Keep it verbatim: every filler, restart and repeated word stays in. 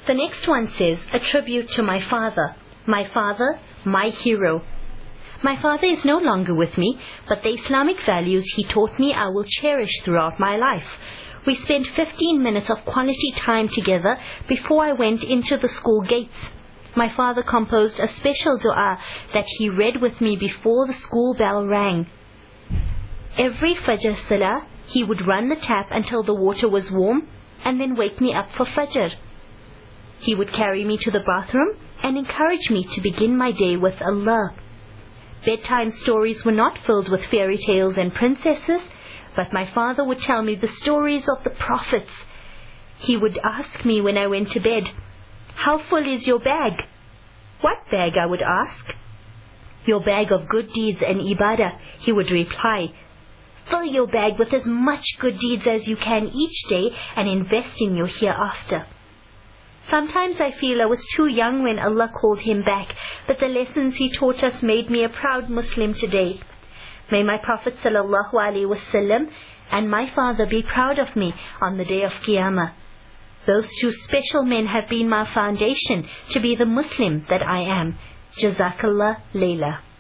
The next one says, a tribute to my father. My father, my hero. My father is no longer with me, but the Islamic values he taught me I will cherish throughout my life. We spent fifteen minutes of quality time together before I went into the school gates. My father composed a special dua that he read with me before the school bell rang. Every Fajr Salah, he would run the tap until the water was warm and then wake me up for Fajr. He would carry me to the bathroom and encourage me to begin my day with Allah. Bedtime stories were not filled with fairy tales and princesses, but my father would tell me the stories of the prophets. He would ask me when I went to bed, "How full is your bag?" "What bag?" I would ask. "Your bag of good deeds and ibadah," he would reply. "Fill your bag with as much good deeds as you can each day and invest in your hereafter." Sometimes I feel I was too young when Allah called him back, but the lessons he taught us made me a proud Muslim today. May my Prophet sallallahu alaihi wasallam and my father be proud of me on the day of Qiyamah. Those two special men have been my foundation to be the Muslim that I am. Jazakallah Layla.